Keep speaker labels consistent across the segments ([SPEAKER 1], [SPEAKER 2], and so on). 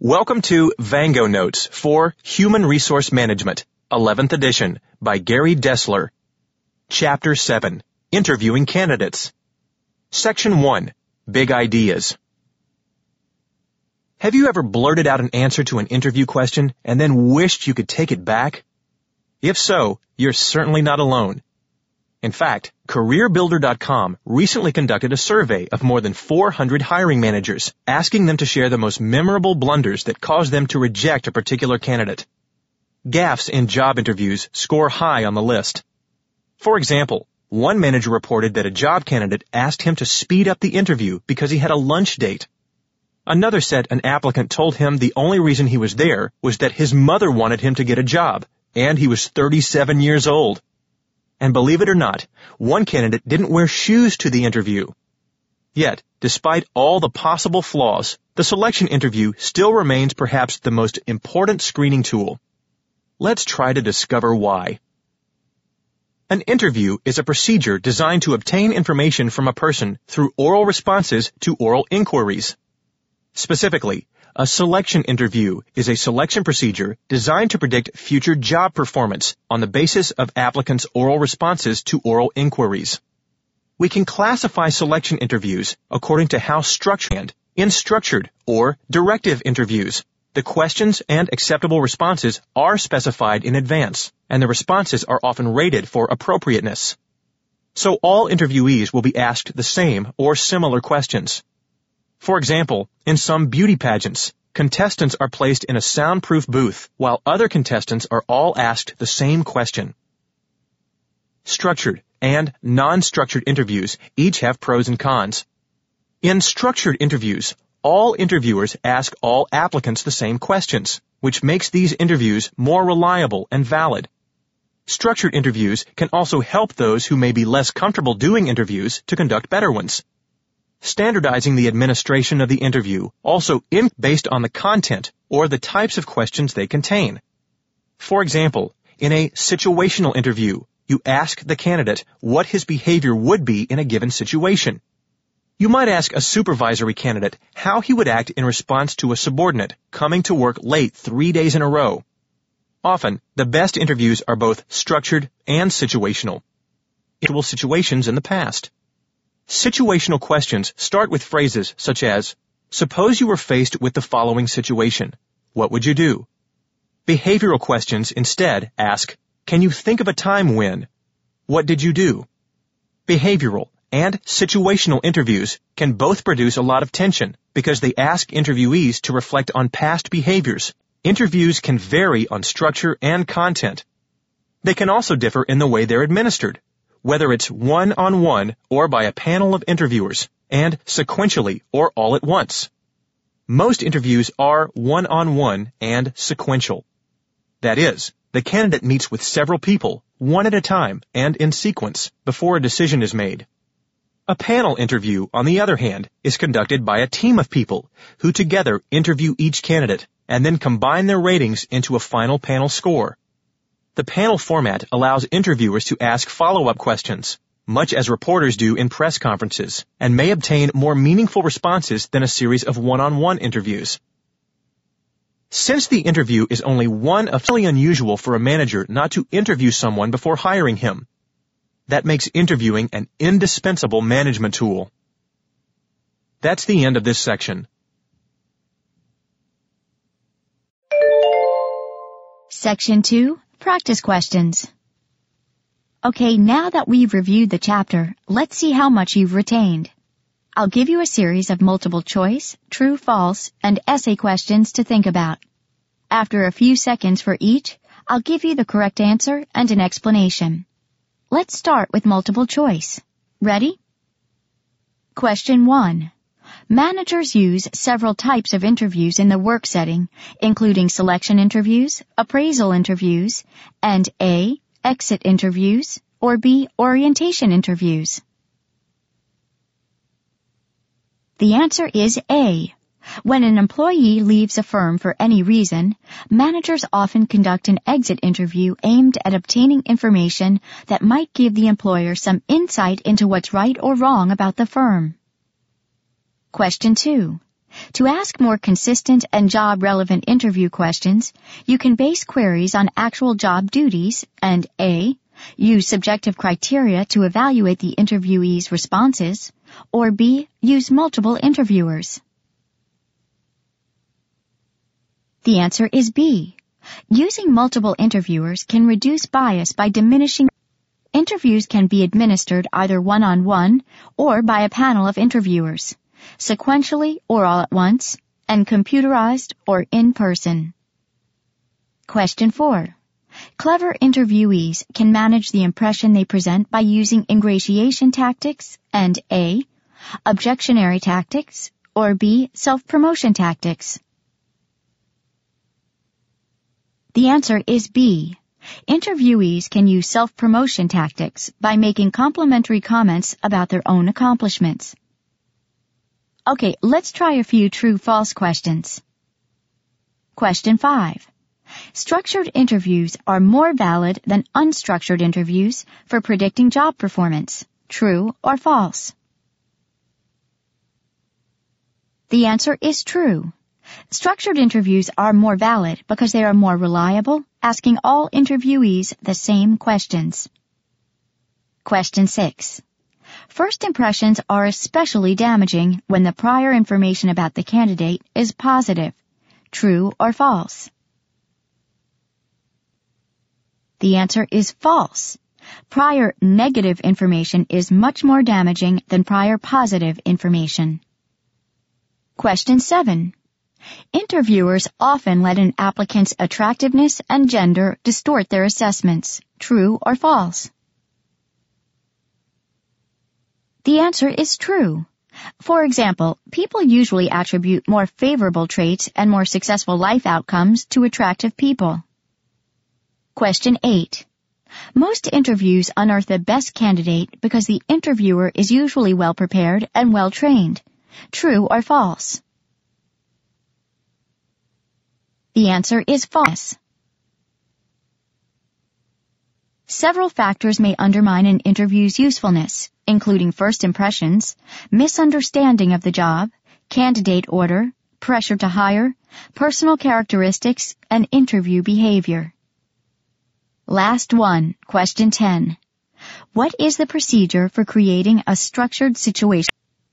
[SPEAKER 1] Welcome to Vango Notes for Human Resource Management, 11th edition, by Gary Dessler. Chapter 7, Interviewing Candidates. Section 1, Big Ideas. Have you ever blurted out an answer to an interview question and then wished you could take it back? If so, you're certainly not alone. In fact, CareerBuilder.com recently conducted a survey of more than 400 hiring managers, asking them to share the most memorable blunders that caused them to reject a particular candidate. Gaffes in job interviews score high on the list. For example, one manager reported that a job candidate asked him to speed up the interview because he had a lunch date. Another said an applicant told him the only reason he was there was that his mother wanted him to get a job, and he was 37 years old. And believe it or not, one candidate didn't wear shoes to the interview. Yet, despite all the possible flaws, the selection interview still remains perhaps the most important screening tool. Let's try to discover why. An interview is a procedure designed to obtain information from a person through oral responses to oral inquiries. Specifically, a selection interview is a selection procedure designed to predict future job performance on the basis of applicants' oral responses to oral inquiries. We can classify selection interviews according to how structured in structured or directive interviews. The questions and acceptable responses are specified in advance, and the responses are often rated for appropriateness. So all interviewees will be asked the same or similar questions. For example, in some beauty pageants, contestants are placed in a soundproof booth, while other contestants are all asked the same question. Structured and non-structured interviews each have pros and cons. In structured interviews, all interviewers ask all applicants the same questions, which makes these interviews more reliable and valid. Structured interviews can also help those who may be less comfortable doing interviews to conduct better ones. Standardizing the administration of the interview also based on the content or the types of questions they contain. For example, in a situational interview, you ask the candidate what his behavior would be in a given situation. You might ask a supervisory candidate how he would act in response to a subordinate coming to work late 3 days in a row. Often, the best interviews are both structured and situational. Actual situations in the past. Situational questions start with phrases such as, suppose you were faced with the following situation. What would you do? Behavioral questions instead ask, can you think of a time when? What did you do? Behavioral and situational interviews can both produce a lot of tension because they ask interviewees to reflect on past behaviors. Interviews can vary on structure and content. They can also differ in the way they're administered, whether it's one-on-one or by a panel of interviewers, and sequentially or all at once. Most interviews are one-on-one and sequential. That is, the candidate meets with several people, one at a time and in sequence, before a decision is made. A panel interview, on the other hand, is conducted by a team of people who together interview each candidate and then combine their ratings into a final panel score. The panel format allows interviewers to ask follow-up questions, much as reporters do in press conferences, and may obtain more meaningful responses than a series of one-on-one interviews. Since the interview is only one of really unusual for a manager not to interview someone before hiring him. That makes interviewing an indispensable management tool. That's the end of this section.
[SPEAKER 2] Section 2. Practice questions. Okay, now that we've reviewed the chapter, let's see how much you've retained. I'll give you a series of multiple choice, true, false, and essay questions to think about. After a few seconds for each, I'll give you the correct answer and an explanation. Let's start with multiple choice. Ready? Question 1. Managers use several types of interviews in the work setting, including selection interviews, appraisal interviews, and A, exit interviews, or B, orientation interviews. The answer is A. When an employee leaves a firm for any reason, managers often conduct an exit interview aimed at obtaining information that might give the employer some insight into what's right or wrong about the firm. Question 2. To ask more consistent and job-relevant interview questions, you can base queries on actual job duties and A. Use subjective criteria to evaluate the interviewee's responses, or B. Use multiple interviewers. The answer is B. Using multiple interviewers can reduce bias by diminishing. Interviews can be administered either one-on-one or by a panel of interviewers, sequentially or all at once, and computerized or in person. Question 4. Clever interviewees can manage the impression they present by using ingratiation tactics and A. Objectionary tactics, or B. Self-promotion tactics. The answer is B. Interviewees can use self-promotion tactics by making complimentary comments about their own accomplishments. Okay, let's try a few true-false questions. Question 5. Structured interviews are more valid than unstructured interviews for predicting job performance. True or false? The answer is true. Structured interviews are more valid because they are more reliable, asking all interviewees the same questions. Question 6. First impressions are especially damaging when the prior information about the candidate is positive. True or false? The answer is false. Prior negative information is much more damaging than prior positive information. Question 7. Interviewers often let an applicant's attractiveness and gender distort their assessments. True or false? The answer is true. For example, people usually attribute more favorable traits and more successful life outcomes to attractive people. Question 8. Most interviews unearth the best candidate because the interviewer is usually well prepared and well trained. True or false? The answer is false. Several factors may undermine an interview's usefulness, including first impressions, misunderstanding of the job, candidate order, pressure to hire, personal characteristics, and interview behavior. Last one, question 10. What is the procedure for creating a structured situation?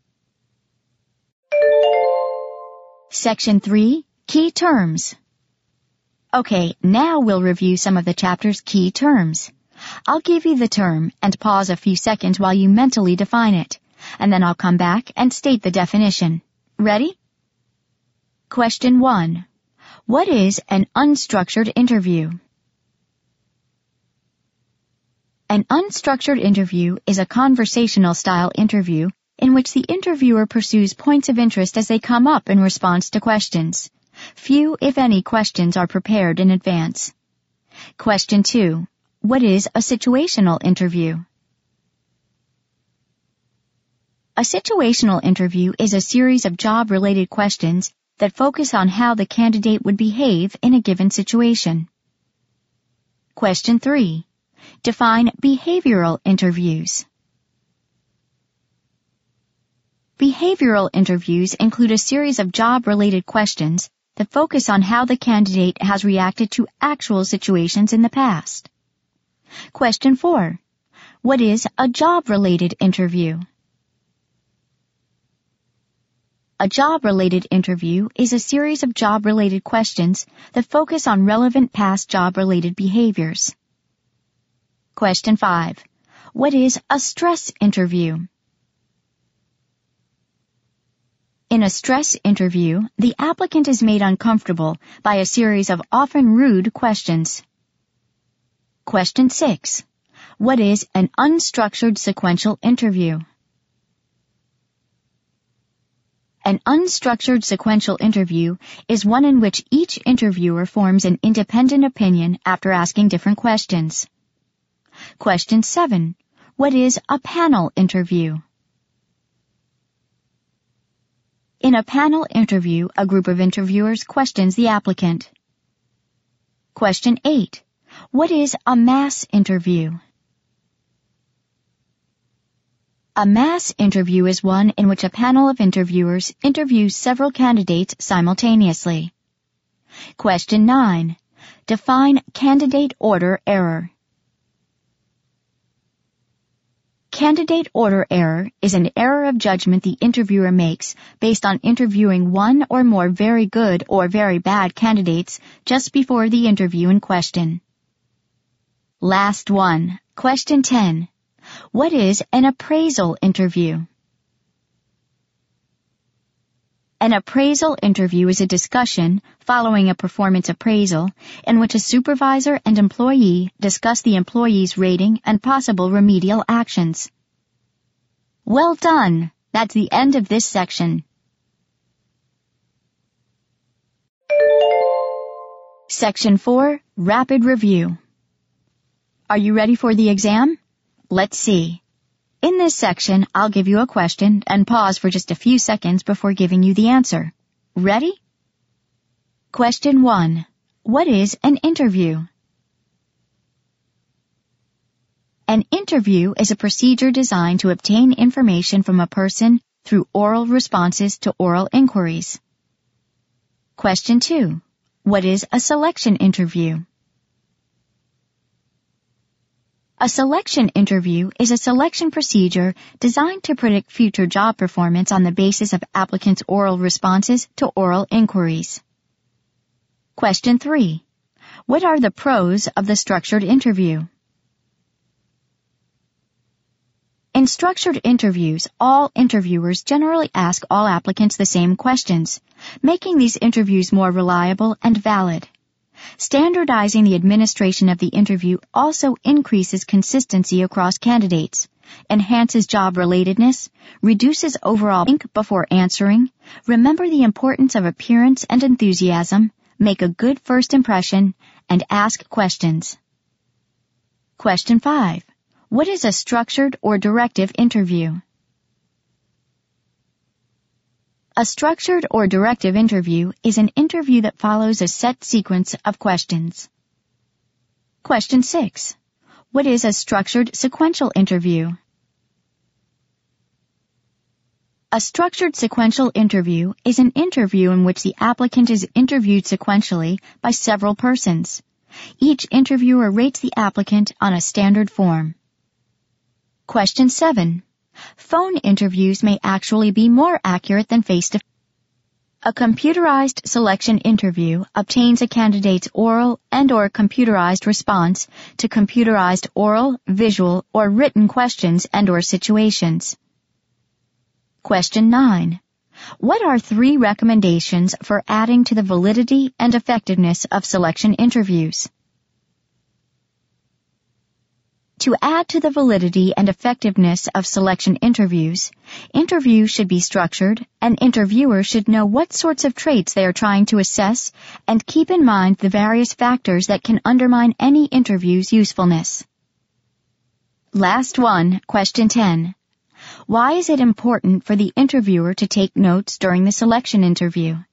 [SPEAKER 2] Section 3, Key Terms. Okay, now we'll review some of the chapter's key terms. I'll give you the term and pause a few seconds while you mentally define it, and then I'll come back and state the definition. Ready? Question 1. What is an unstructured interview? An unstructured interview is a conversational-style interview in which the interviewer pursues points of interest as they come up in response to questions. Few, if any, questions are prepared in advance. Question 2. What is a situational interview? A situational interview is a series of job-related questions that focus on how the candidate would behave in a given situation. Question 3. Define behavioral interviews. Behavioral interviews include a series of job-related questions that focus on how the candidate has reacted to actual situations in the past. Question 4. What is a job-related interview? A job-related interview is a series of job-related questions that focus on relevant past job-related behaviors. Question 5. What is a stress interview? In a stress interview, the applicant is made uncomfortable by a series of often rude questions. Question 6. What is an unstructured sequential interview? An unstructured sequential interview is one in which each interviewer forms an independent opinion after asking different questions. Question 7. What is a panel interview? In a panel interview, a group of interviewers questions the applicant. Question 8. What is a mass interview? A mass interview is one in which a panel of interviewers interviews several candidates simultaneously. Question 9. Define candidate order error. Candidate order error is an error of judgment the interviewer makes based on interviewing one or more very good or very bad candidates just before the interview in question. Last one. Question 10. What is an appraisal interview? An appraisal interview is a discussion following a performance appraisal in which a supervisor and employee discuss the employee's rating and possible remedial actions. Well done! That's the end of this section. Section 4, Rapid Review. Are you ready for the exam? Let's see. In this section, I'll give you a question and pause for just a few seconds before giving you the answer. Ready? Question 1. What is an interview? An interview is a procedure designed to obtain information from a person through oral responses to oral inquiries. Question 2. What is a selection interview? A selection interview is a selection procedure designed to predict future job performance on the basis of applicants' oral responses to oral inquiries. Question 3. What are the pros of the structured interview? In structured interviews, all interviewers generally ask all applicants the same questions, making these interviews more reliable and valid. Standardizing the administration of the interview also increases consistency across candidates, enhances job relatedness, reduces overall think before answering, remember the importance of appearance and enthusiasm, make a good first impression, and ask questions. Question 5. What is a structured or directive interview? A structured or directive interview is an interview that follows a set sequence of questions. Question 6. What is a structured sequential interview? A structured sequential interview is an interview in which the applicant is interviewed sequentially by several persons. Each interviewer rates the applicant on a standard form. Question 7. Phone interviews may actually be more accurate than face-to-face. A computerized selection interview obtains a candidate's oral and/or computerized response to computerized oral, visual, or written questions and/or situations. Question 9. What are 3 recommendations for adding to the validity and effectiveness of selection interviews? To add to the validity and effectiveness of selection interviews should be structured, and interviewers should know what sorts of traits they are trying to assess and keep in mind the various factors that can undermine any interview's usefulness. Last one, question 10. Why is it important for the interviewer to take notes during the selection interview?